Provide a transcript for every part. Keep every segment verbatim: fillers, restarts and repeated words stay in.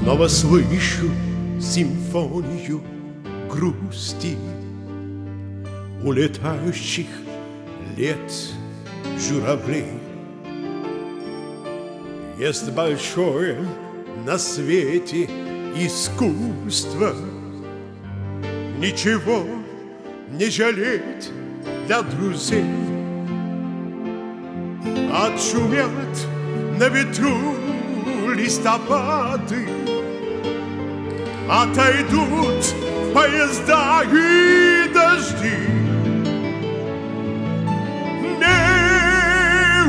Снова слышу симфонию грусти улетающих лет журавлей. Есть большое на свете искусство ничего не жалеть для друзей. Отшумят на ветру листопады, отойдут поезда и дожди. Не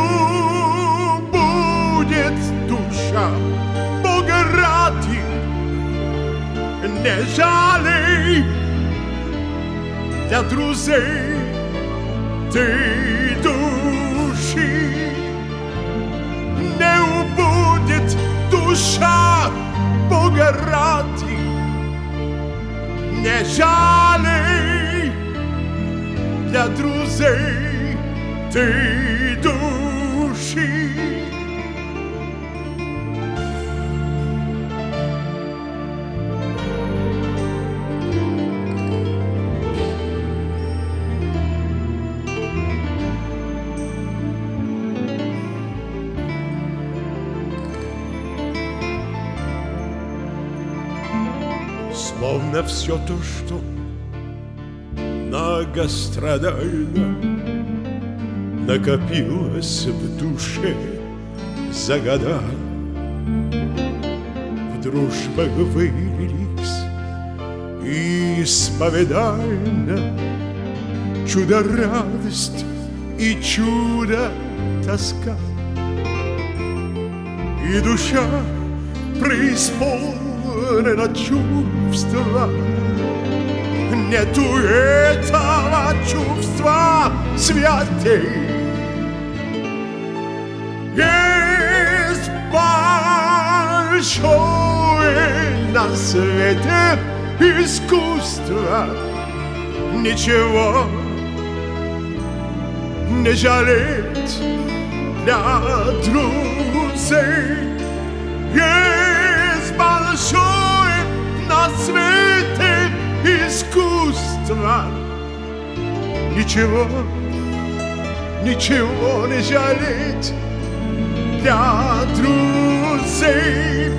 убудет душа Бога ради, не жалей для друзей ты души. Не убудет душа Бога ради, не жалей для друзей ты души. Словно все то, что многострадально накопилось в душе за года, в дружбах вылились исповедально чудо-радость и чудо-тоска, и душа преисполнена чувства. Нету этого чувства святей. Есть большое на свете искусство ничего не жалеть для друзей. Есть большое на свете искусство ничего, ничего не жалеть для друзей.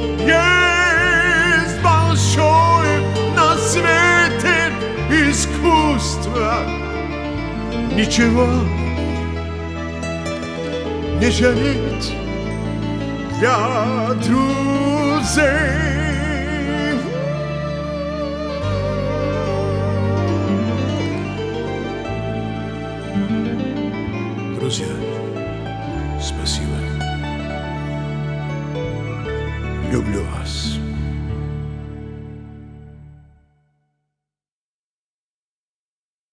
Есть большое на свете искусство ничего не жалеть для друзей. Друзья, спасибо. Люблю вас.